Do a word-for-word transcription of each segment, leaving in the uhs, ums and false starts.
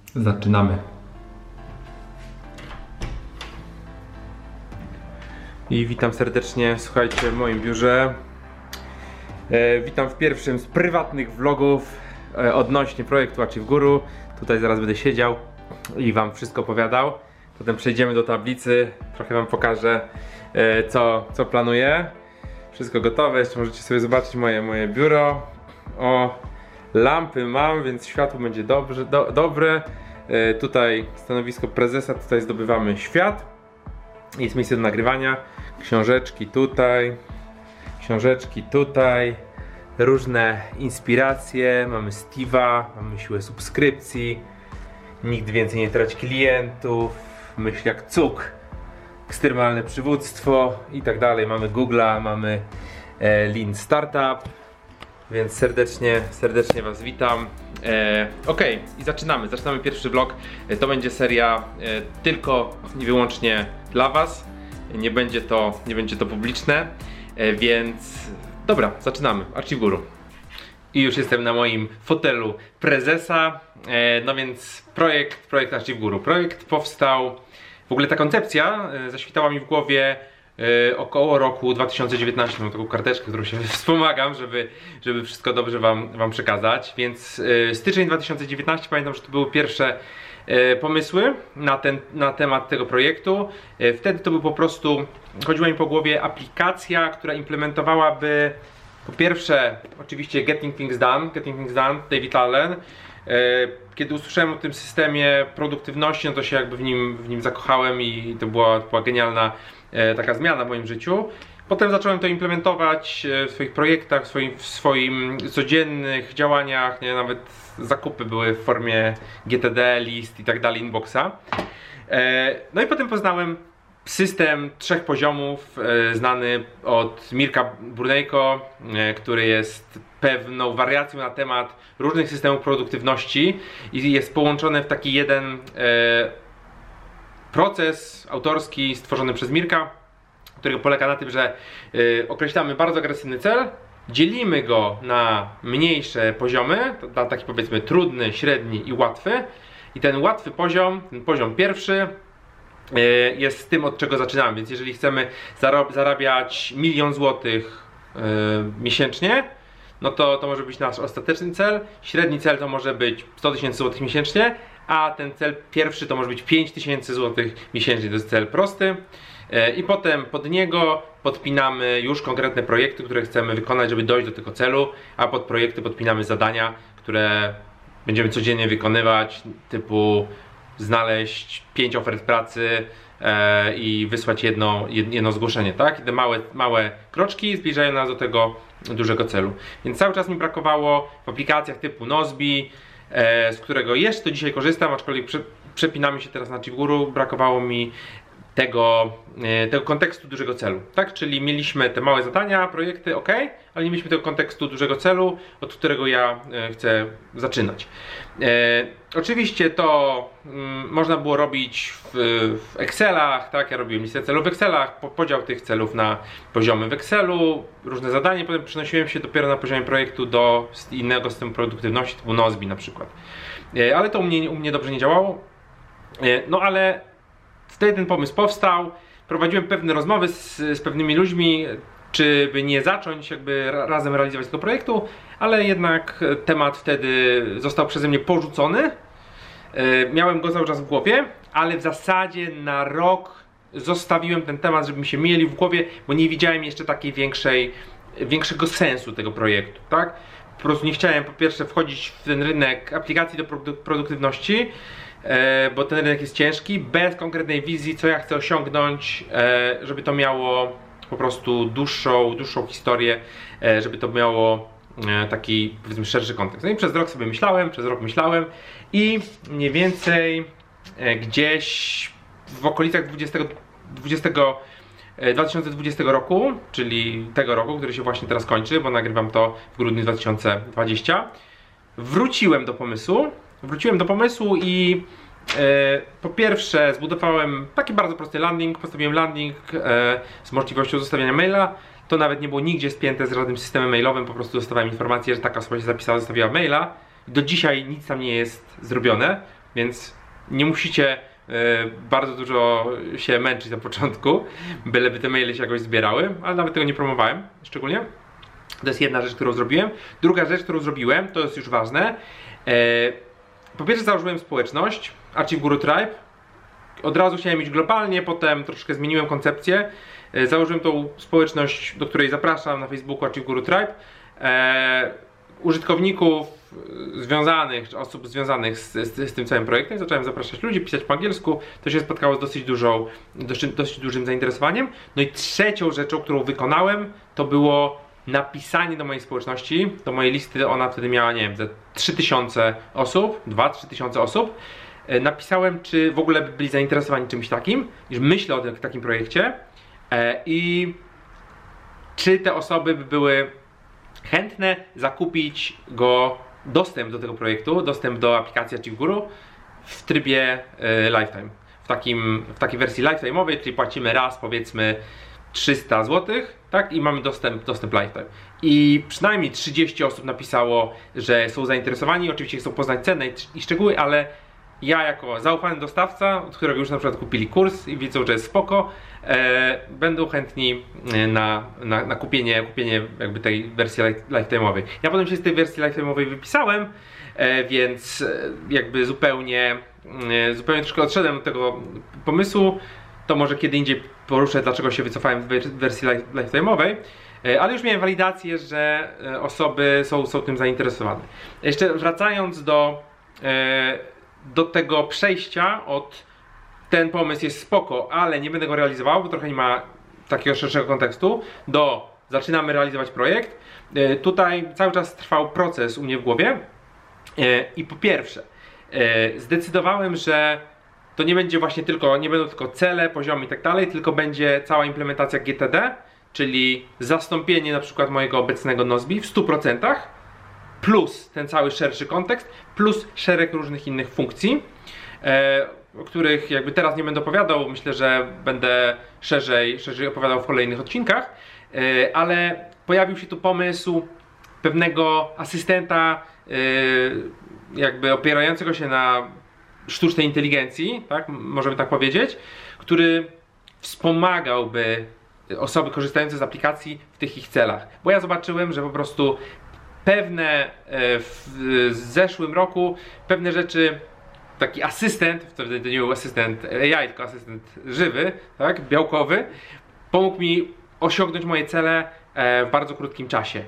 Zaczynamy. I witam serdecznie, słuchajcie, w moim biurze. E, witam w pierwszym z prywatnych vlogów e, odnośnie projektu Achieve Guru. Tutaj zaraz będę siedział i wam wszystko opowiadał. Potem przejdziemy do tablicy, trochę wam pokażę e, co, co planuję. Wszystko gotowe, jeszcze możecie sobie zobaczyć moje, moje biuro. O, lampy mam, więc światło będzie dobrze, do, dobre. E, tutaj stanowisko prezesa, tutaj zdobywamy świat. Jest miejsce do nagrywania. Książeczki tutaj, książeczki tutaj, różne inspiracje. Mamy Steve'a, mamy siłę subskrypcji, nigdy więcej nie trać klientów, myśl jak cuk, ekstremalne przywództwo i tak dalej. Mamy Google'a, mamy e, Lean Startup, więc serdecznie, serdecznie was witam. E, ok, i zaczynamy, zaczynamy pierwszy vlog. E, to będzie seria e, tylko i wyłącznie dla was. Nie będzie to, nie będzie to publiczne, e, więc dobra, zaczynamy. Achieve Guru. I już jestem na moim fotelu prezesa. E, no więc projekt, projekt Achieve Guru. Projekt powstał, w ogóle ta koncepcja e, zaświtała mi w głowie e, około roku dwa tysiące dziewiętnastego. Mam taką karteczkę, którą się wspomagam, żeby, żeby wszystko dobrze wam, wam przekazać. Więc e, styczeń dwa tysiące dziewiętnasty, pamiętam, że to były pierwsze e, pomysły na, ten, na temat tego projektu. E, wtedy to był po prostu, chodziła mi po głowie aplikacja, która implementowałaby po pierwsze, oczywiście Getting Things Done, Getting Things Done, David Allen. Kiedy usłyszałem o tym systemie produktywności, no to się jakby w nim, w nim zakochałem i to była, to była genialna taka zmiana w moim życiu. Potem zacząłem to implementować w swoich projektach, w swoim, w swoim codziennych działaniach, nie? Nawet zakupy były w formie G T D, list i tak dalej, inboxa. No i potem poznałem system trzech poziomów, e, znany od Mirka Burnejko, e, który jest pewną wariacją na temat różnych systemów produktywności i jest połączony w taki jeden e, proces autorski stworzony przez Mirka, który polega na tym, że e, określamy bardzo agresywny cel, dzielimy go na mniejsze poziomy, na taki powiedzmy trudny, średni i łatwy, i ten łatwy poziom, ten poziom pierwszy, jest tym, od czego zaczynamy. Więc jeżeli chcemy zarabiać milion złotych yy, miesięcznie, no to to może być nasz ostateczny cel. Średni cel to może być sto tysięcy złotych miesięcznie, a ten cel pierwszy to może być pięć tysięcy złotych miesięcznie. To jest cel prosty. Yy, I potem pod niego podpinamy już konkretne projekty, które chcemy wykonać, żeby dojść do tego celu, a pod projekty podpinamy zadania, które będziemy codziennie wykonywać, typu znaleźć pięć ofert pracy e, i wysłać jedno, jedno zgłoszenie, tak? I te małe, małe kroczki zbliżają nas do tego dużego celu. Więc cały czas mi brakowało w aplikacjach typu Nozbe, e, z którego jeszcze do dzisiaj korzystam, aczkolwiek prze, przepinamy się teraz na Achieve Guru, brakowało mi tego, e, tego kontekstu dużego celu, tak? Czyli mieliśmy te małe zadania, projekty, ok, ale nie mieliśmy tego kontekstu dużego celu, od którego ja e, chcę zaczynać. E, oczywiście to mm, można było robić w, w Excelach, tak? Ja robiłem listę celów w Excelach, po, podział tych celów na poziomy w Excelu, różne zadania, potem przenosiłem się dopiero na poziomie projektu do innego systemu produktywności, typu Nozbe na przykład. E, ale to u mnie, u mnie dobrze nie działało. E, no ale wtedy ten pomysł powstał, prowadziłem pewne rozmowy z, z pewnymi ludźmi, czy by nie zacząć jakby razem realizować tego projektu, ale jednak temat wtedy został przeze mnie porzucony. Miałem go cały czas w głowie, ale w zasadzie na rok zostawiłem ten temat, żeby mi się mieli w głowie, bo nie widziałem jeszcze takiej większej, większego sensu tego projektu, tak? Po prostu nie chciałem po pierwsze wchodzić w ten rynek aplikacji do produktywności, bo ten rynek jest ciężki, bez konkretnej wizji, co ja chcę osiągnąć, żeby to miało po prostu dłuższą, dłuższą historię, żeby to miało taki, powiedzmy, szerszy kontekst. No i przez rok sobie myślałem, przez rok myślałem i mniej więcej gdzieś w okolicach dwudziestego, dwudziestego, dwa tysiące dwudziestego roku, czyli tego roku, który się właśnie teraz kończy, bo nagrywam to w grudniu dwa tysiące dwudziestego, wróciłem do pomysłu, wróciłem do pomysłu i E, po pierwsze zbudowałem taki bardzo prosty landing, postawiłem landing e, z możliwością zostawiania maila. To nawet nie było nigdzie spięte z żadnym systemem mailowym, po prostu dostawałem informację, że taka osoba się zapisała, zostawiła maila. Do dzisiaj nic tam nie jest zrobione, więc nie musicie bardzo dużo się męczyć na początku, byleby te maile się jakoś zbierały, ale nawet tego nie promowałem szczególnie. To jest jedna rzecz, którą zrobiłem. Druga rzecz, którą zrobiłem, to jest już ważne. Po pierwsze założyłem społeczność Achieve Guru Tribe. Od razu chciałem iść globalnie, potem troszkę zmieniłem koncepcję. Założyłem tą społeczność, do której zapraszam na Facebooku Achieve Guru Tribe. Użytkowników związanych, czy osób związanych z, z, z tym całym projektem. Zacząłem zapraszać ludzi, pisać po angielsku. To się spotkało z dosyć dużą, dosyć, dosyć dużym zainteresowaniem. No i trzecią rzeczą, którą wykonałem, to było napisanie do mojej społeczności, do mojej listy. Ona wtedy miała, nie wiem, ze trzy tysiące osób, dwa trzy tysiące osób. Napisałem, czy w ogóle by byli zainteresowani czymś takim, iż myślę o tym, takim projekcie i czy te osoby by były chętne zakupić go, dostęp do tego projektu, dostęp do aplikacji Achieve Guru w trybie y, lifetime. W, takim, w takiej wersji lifetime'owej, czyli płacimy raz, powiedzmy trzysta złotych, tak? I mamy dostęp, dostęp lifetime. I przynajmniej trzydzieści osób napisało, że są zainteresowani, oczywiście chcą poznać cenę i, i szczegóły, ale ja jako zaufany dostawca, od którego już na przykład kupili kurs i widzą, że jest spoko, e, będą chętni na, na, na kupienie, kupienie jakby tej wersji lifetime'owej. Ja potem się z tej wersji lifetime'owej wypisałem, e, więc jakby zupełnie, e, zupełnie troszkę odszedłem od tego pomysłu. To może kiedy indziej poruszę, dlaczego się wycofałem z wersji lifetime'owej. Ale już miałem walidację, że osoby są, są tym zainteresowane. Jeszcze wracając do, do tego przejścia od ten pomysł jest spoko, ale nie będę go realizował, bo trochę nie ma takiego szerszego kontekstu, do zaczynamy realizować projekt. Tutaj cały czas trwał proces u mnie w głowie i po pierwsze zdecydowałem, że to nie będzie właśnie tylko, nie będą tylko cele, poziomy i tak dalej, tylko będzie cała implementacja G T D, czyli zastąpienie na przykład mojego obecnego Nozbe w stu procentach, plus ten cały szerszy kontekst, plus szereg różnych innych funkcji, e, o których jakby teraz nie będę opowiadał, myślę, że będę szerzej, szerzej opowiadał w kolejnych odcinkach, e, ale pojawił się tu pomysł pewnego asystenta, e, jakby opierającego się na sztucznej inteligencji, tak, możemy tak powiedzieć, który wspomagałby osoby korzystające z aplikacji w tych ich celach. Bo ja zobaczyłem, że po prostu pewne w zeszłym roku pewne rzeczy, taki asystent, wtedy to nie był asystent A I, tylko asystent żywy, tak, białkowy, pomógł mi osiągnąć moje cele w bardzo krótkim czasie.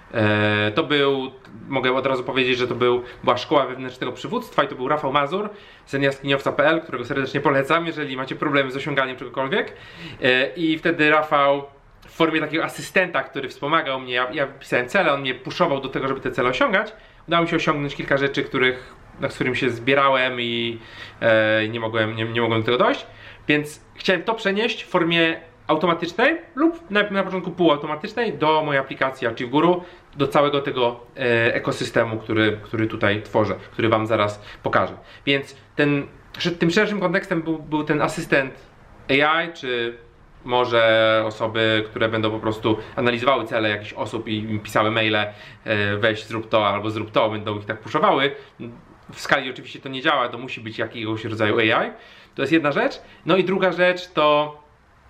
To był, mogę od razu powiedzieć, że to był, była szkoła wewnętrznego przywództwa i to był Rafał Mazur z jaskiniowca kropka p l, którego serdecznie polecam, jeżeli macie problemy z osiąganiem czegokolwiek. I wtedy Rafał w formie takiego asystenta, który wspomagał mnie, ja, ja pisałem cele, on mnie puszował do tego, żeby te cele osiągać. Udało mi się osiągnąć kilka rzeczy, których, na którym się zbierałem i e, nie, mogłem, nie, nie mogłem do tego dojść. Więc chciałem to przenieść w formie automatycznej lub na, na początku półautomatycznej do mojej aplikacji Achieve Guru, do całego tego e, ekosystemu, który, który tutaj tworzę, który wam zaraz pokażę. Więc ten, tym szerszym kontekstem był, był ten asystent A I, czy może osoby, które będą po prostu analizowały cele jakichś osób i im pisały maile, e, weź zrób to albo zrób to, będą ich tak puszowały. W skali oczywiście to nie działa, to musi być jakiegoś rodzaju A I. To jest jedna rzecz. No i druga rzecz to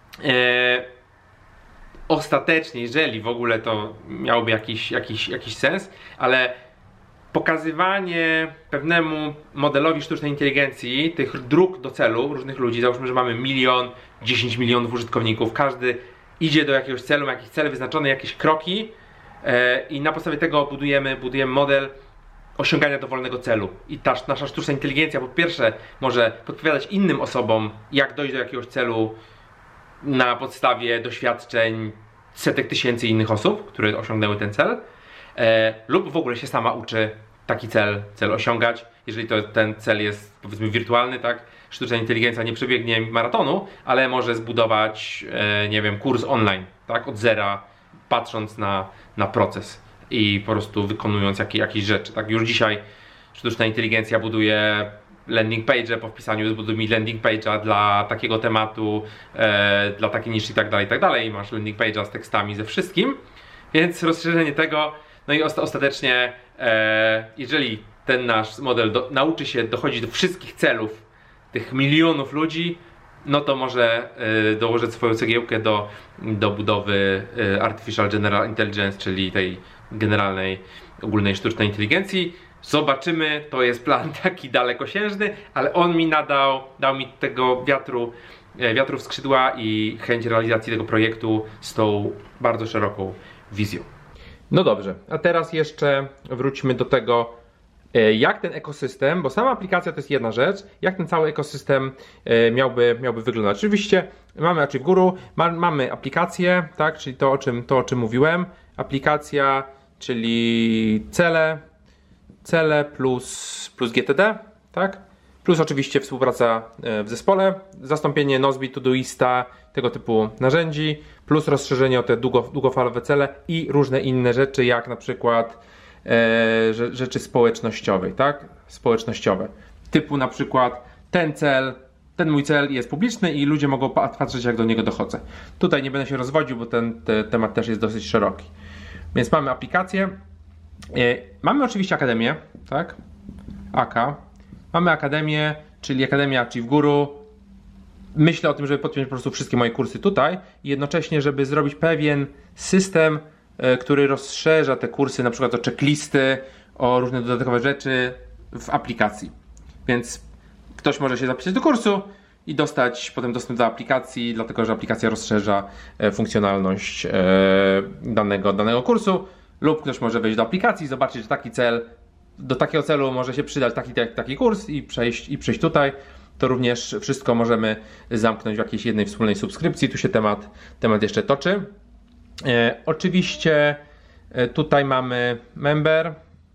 E, ostatecznie, jeżeli w ogóle to miałoby jakiś, jakiś, jakiś sens, ale pokazywanie pewnemu modelowi sztucznej inteligencji tych dróg do celu różnych ludzi, załóżmy, że mamy milion, dziesięć milionów użytkowników, każdy idzie do jakiegoś celu, ma jakiś cel wyznaczony, jakieś kroki e, i na podstawie tego budujemy, budujemy model osiągania dowolnego celu. I ta nasza sztuczna inteligencja po pierwsze może podpowiadać innym osobom, jak dojść do jakiegoś celu na podstawie doświadczeń setek tysięcy innych osób, które osiągnęły ten cel, e, lub w ogóle się sama uczy taki cel, cel osiągać, jeżeli to ten cel jest, powiedzmy, wirtualny, tak? Sztuczna inteligencja nie przebiegnie maratonu, ale może zbudować, e, nie wiem, kurs online, tak? Od zera, patrząc na, na proces i po prostu wykonując jakieś, jakieś rzeczy, tak? Już dzisiaj sztuczna inteligencja buduje landing page, po wpisaniu zbuduj mi landing page'a dla takiego tematu, e, dla takiej niszy i tak dalej, i tak dalej. Masz landing page'a z tekstami, ze wszystkim, więc rozszerzenie tego, no i osta ostatecznie, e, jeżeli ten nasz model do, nauczy się dochodzić do wszystkich celów tych milionów ludzi, no to może y, dołożyć swoją cegiełkę do, do budowy y, Artificial General Intelligence, czyli tej generalnej, ogólnej sztucznej inteligencji. Zobaczymy, to jest plan taki dalekosiężny, ale on mi nadał, dał mi tego wiatru, y, wiatru w skrzydła i chęć realizacji tego projektu z tą bardzo szeroką wizją. No dobrze, a teraz jeszcze wróćmy do tego, jak ten ekosystem, bo sama aplikacja to jest jedna rzecz, jak ten cały ekosystem miałby, miałby wyglądać. Oczywiście mamy Achieve Guru, ma, mamy aplikację, tak, czyli to o, czym, to o czym mówiłem, aplikacja, czyli cele, cele plus, plus G T D, tak, plus oczywiście współpraca w zespole, zastąpienie Nozbe, Todoista, tego typu narzędzi, plus rozszerzenie o te długo, długofalowe cele i różne inne rzeczy, jak na przykład E, rzeczy społecznościowej, tak? Społecznościowe. Typu na przykład ten cel, ten mój cel jest publiczny i ludzie mogą patrzeć, jak do niego dochodzę. Tutaj nie będę się rozwodził, bo ten te, temat też jest dosyć szeroki. Więc mamy aplikację. E, mamy oczywiście akademię, tak? A K. Mamy akademię, czyli Akademia Achieve Guru. Myślę o tym, żeby podpiąć po prostu wszystkie moje kursy tutaj i jednocześnie, żeby zrobić pewien system, który rozszerza te kursy, na przykład o checklisty, o różne dodatkowe rzeczy w aplikacji. Więc ktoś może się zapisać do kursu i dostać potem dostęp do aplikacji, dlatego że aplikacja rozszerza funkcjonalność danego, danego kursu, lub ktoś może wejść do aplikacji, zobaczyć, że taki cel, do takiego celu może się przydać taki, taki kurs i przejść, i przejść tutaj. To również wszystko możemy zamknąć w jakiejś jednej wspólnej subskrypcji. Tu się temat, temat jeszcze toczy. E, oczywiście e, tutaj mamy member,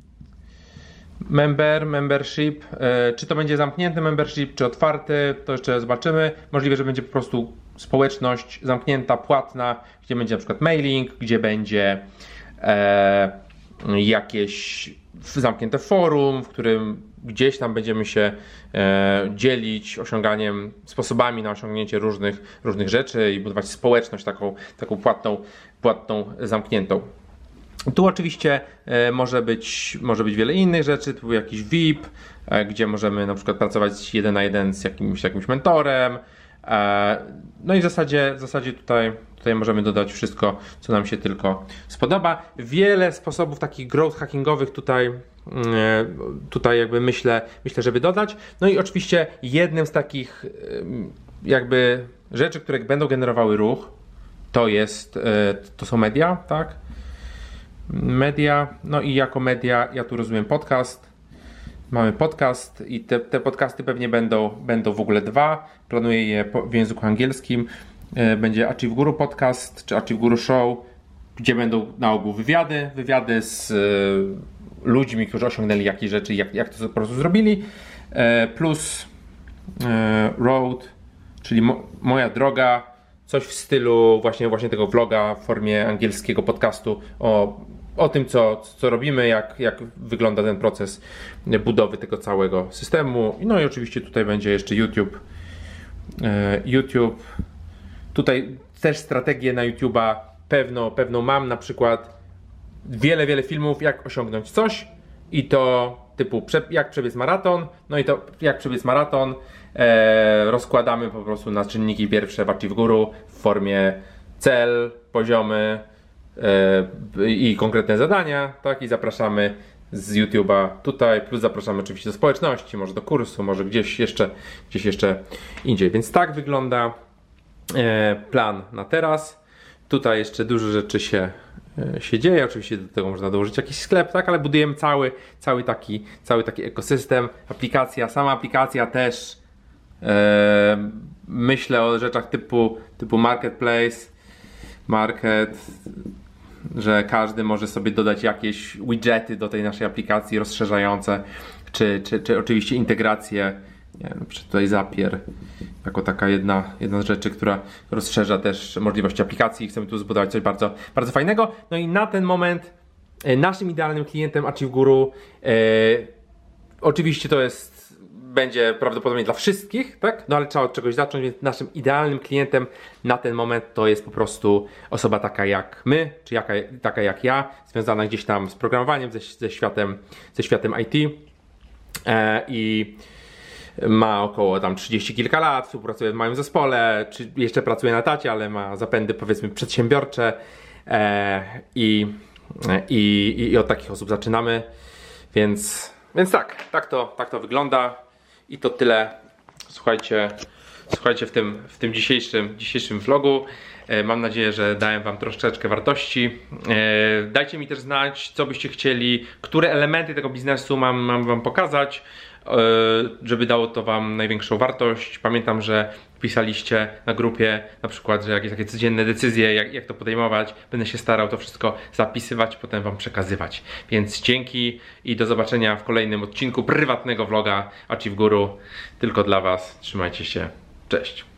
member, membership, e, czy to będzie zamknięty membership, czy otwarty, to jeszcze zobaczymy. Możliwe, że będzie po prostu społeczność zamknięta, płatna, gdzie będzie na przykład mailing, gdzie będzie e, jakieś zamknięte forum, w którym gdzieś tam będziemy się e, dzielić osiąganiem, sposobami na osiągnięcie różnych, różnych rzeczy i budować społeczność taką, taką płatną, płatną, zamkniętą. Tu oczywiście e, może być, może być wiele innych rzeczy, typu jakiś V I P, e, gdzie możemy na przykład pracować jeden na jeden z jakimś, jakimś mentorem. E, no i w zasadzie, w zasadzie tutaj, tutaj możemy dodać wszystko, co nam się tylko spodoba. Wiele sposobów takich growth hackingowych tutaj tutaj jakby myślę, myślę, żeby dodać. No i oczywiście jednym z takich jakby rzeczy, które będą generowały ruch, to jest, to są media, tak? Media, no i jako media ja tu rozumiem podcast. Mamy podcast i te, te podcasty pewnie będą, będą w ogóle dwa. Planuję je w języku angielskim. Będzie Achieve Guru Podcast czy Achieve Guru Show, gdzie będą na ogół wywiady, wywiady z ludźmi, którzy osiągnęli jakieś rzeczy, jak, jak to po prostu zrobili, e, plus e, road, czyli mo, moja droga, coś w stylu właśnie, właśnie tego vloga w formie angielskiego podcastu o, o tym, co, co robimy, jak, jak wygląda ten proces budowy tego całego systemu. No i oczywiście tutaj będzie jeszcze YouTube. E, YouTube. Tutaj też strategię na YouTube'a pewną, pewną mam, na przykład wiele, wiele filmów, jak osiągnąć coś i to typu jak przebiec maraton, no i to jak przebiec maraton e, rozkładamy po prostu na czynniki pierwsze w Achieve Guru w formie cel, poziomy e, i konkretne zadania, tak, i zapraszamy z YouTube'a tutaj, plus zapraszamy oczywiście do społeczności, może do kursu, może gdzieś jeszcze, gdzieś jeszcze indziej, więc tak wygląda e, plan na teraz. Tutaj jeszcze dużo rzeczy się, się dzieje, oczywiście do tego można dołożyć jakiś sklep, tak, ale budujemy cały, cały, taki, cały taki ekosystem, aplikacja, sama aplikacja też, e, myślę o rzeczach typu, typu marketplace, market, że każdy może sobie dodać jakieś widgety do tej naszej aplikacji rozszerzające, czy, czy, czy oczywiście integracje. Nie wiem, tutaj Zapier jako taka jedna, jedna z rzeczy, która rozszerza też możliwości aplikacji. Chcemy tu zbudować coś bardzo, bardzo fajnego. No i na ten moment e, naszym idealnym klientem Achieve Guru e, oczywiście to jest, będzie prawdopodobnie dla wszystkich, tak? No ale trzeba od czegoś zacząć, więc naszym idealnym klientem na ten moment to jest po prostu osoba taka jak my, czy jaka, taka jak ja, związana gdzieś tam z programowaniem, ze, ze, światem, ze światem I T. e, i ma około tam trzydzieści kilka lat, współpracuje w małym zespole, czy jeszcze pracuje na tacie, ale ma zapędy powiedzmy przedsiębiorcze e, i, i, i od takich osób zaczynamy, więc, więc tak, tak to, tak to wygląda i to tyle, słuchajcie, słuchajcie w tym, w tym dzisiejszym, dzisiejszym vlogu. E, mam nadzieję, że dałem wam troszeczkę wartości. E, dajcie mi też znać, co byście chcieli, które elementy tego biznesu mam, mam wam pokazać, żeby dało to wam największą wartość. Pamiętam, że pisaliście na grupie na przykład, że jakieś takie codzienne decyzje, jak, jak to podejmować. Będę się starał to wszystko zapisywać, potem wam przekazywać. Więc dzięki i do zobaczenia w kolejnym odcinku prywatnego vloga Achieve Guru. Tylko dla was. Trzymajcie się. Cześć.